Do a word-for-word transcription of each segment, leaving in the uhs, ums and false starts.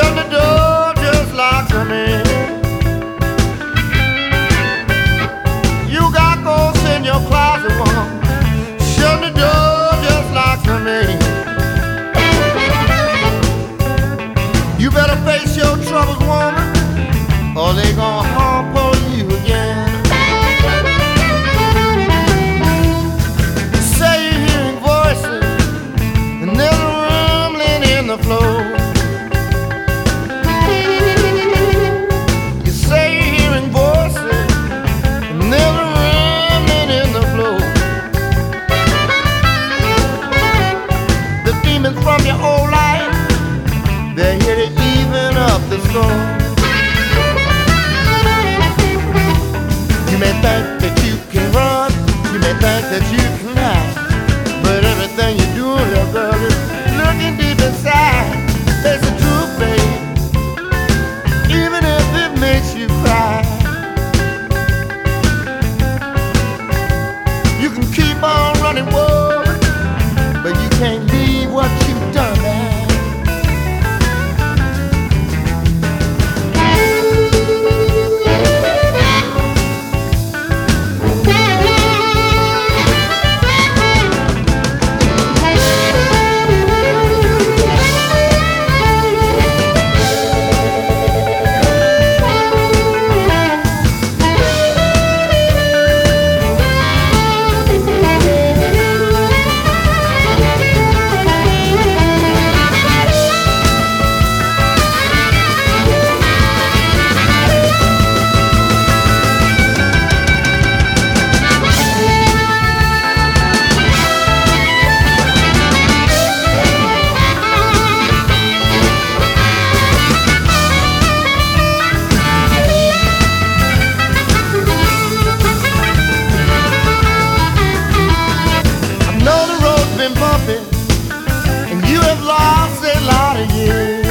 Shut the door just like a man. You got ghosts in your closet, woman. Shut the door just like a man. You better face your troubles, woman, or they gon' harp on you again. Say you're hearing voices and there's a rumbling in the floor. You say you're hearing voices and there's a rumbling in the floor. The demons from your old life, they're here to even up the score. You may think that you can run, you may think that you can hide, but everything you do, little girl, is looking deep inside. Face the truth, babe, even if it makes you cry. You can keep on running, woman, but you can't leave what you've done now. And you have lost a lot of years.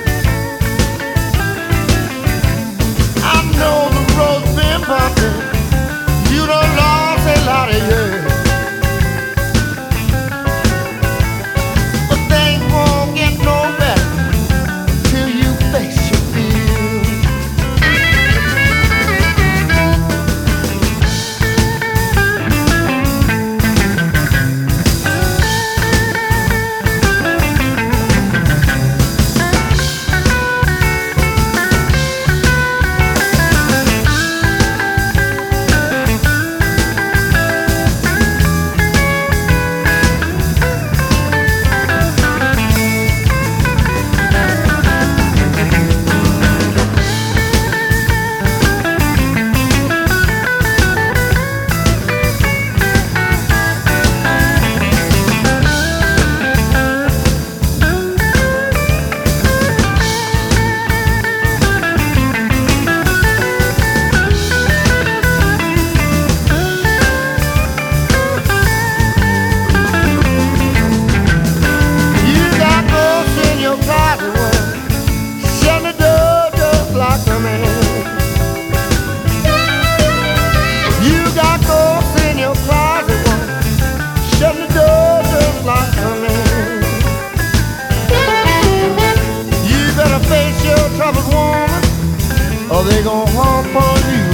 I know the road's been bumping. You done lost a lot of years. But things won't get no better till you face your fears. Or they gon' harp on you.